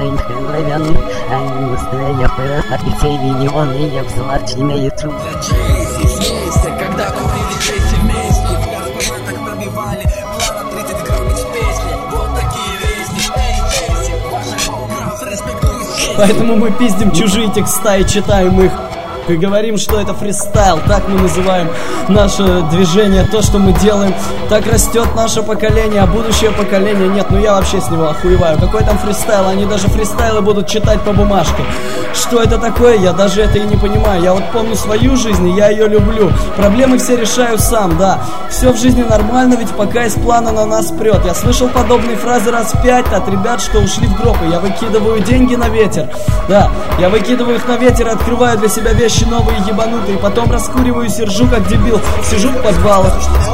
оловянный, они быстрее офицей миллионы, я взлачный на ютуб. Вместе, когда курили Джейси вместе, так пробивали, плавно 30 грамм из песни, вот такие вести, Джейси, ваша волна, респектуй. Поэтому мы пиздим чужие текста и читаем их. И говорим, что это фристайл, так мы называем наше движение, то, что мы делаем. Так растет наше поколение, а будущее поколение нет, ну я вообще с него охуеваю. Какой там фристайл, они даже фристайлы будут читать по бумажке. Что это такое, я даже это и не понимаю. Я вот помню свою жизнь, и я ее люблю. Проблемы все решаю сам, да. Все в жизни нормально, ведь пока из плана на нас прет. Я слышал подобные фразы раз 5 от ребят, что ушли в гроб, и я выкидываю деньги на ветер. Да, я выкидываю их на ветер и открываю для себя вещи новые ебанутые, потом раскуриваю и ржу как дебил, сижу в подвалах.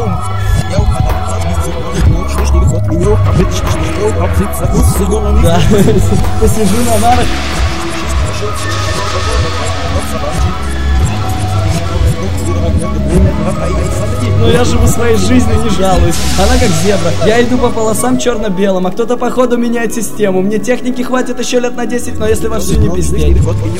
Да, посижу на нарах. Но я живу своей жизнью, не жалуюсь. Она как зебра. Я иду по полосам черно-белым, а кто-то походу меняет систему. Мне техники хватит еще лет на 10, но если вовсю не пиздеть.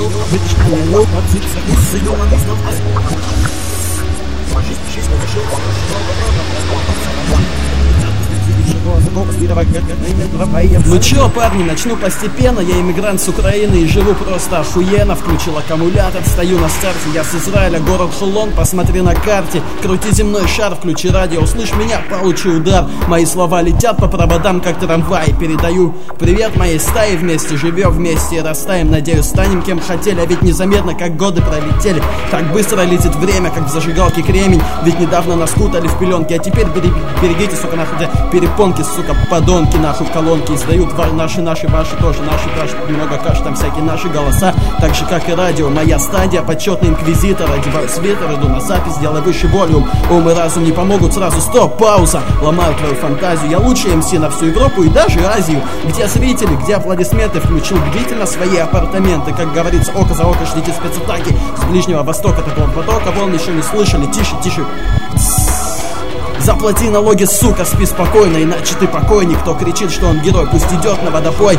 Ну чё, парни, начну постепенно. Я иммигрант с Украины и живу просто охуенно. Включил аккумулятор, стою на старте. Я с Израиля, город Хулон, посмотри на карте. Крути земной шар, включи радио, услышь меня, получи удар. Мои слова летят по проводам, как трамвай. Передаю привет моей стае, вместе живем, вместе растаем. Надеюсь, станем кем хотели, а ведь незаметно, как годы пролетели. Так быстро летит время, как в зажигалке кремень. Ведь недавно нас кутали в пеленки, а теперь берегите, сука, нахуй, перепонки, сука, подонки, нахуй, колонки издают наши, ваши тоже, наши каши, много каш, там всякие наши голоса, так же, как и радио. Моя стадия, почетный инквизитор, одеваю свитер, иду на запись, делаю выше волюм. Ум и разум не помогут, сразу стоп, пауза, ломаю твою фантазию. Я лучший МС на всю Европу и даже Азию. Где зрители, где аплодисменты, включил бдительно свои апартаменты. Как говорится, око за око, ждите спецатаки с Ближнего Востока, такого потока волн еще не слышали, тише, тише. Заплати налоги, сука, спи спокойно, иначе ты покойник. Кто кричит, что он герой, пусть идет на водопой.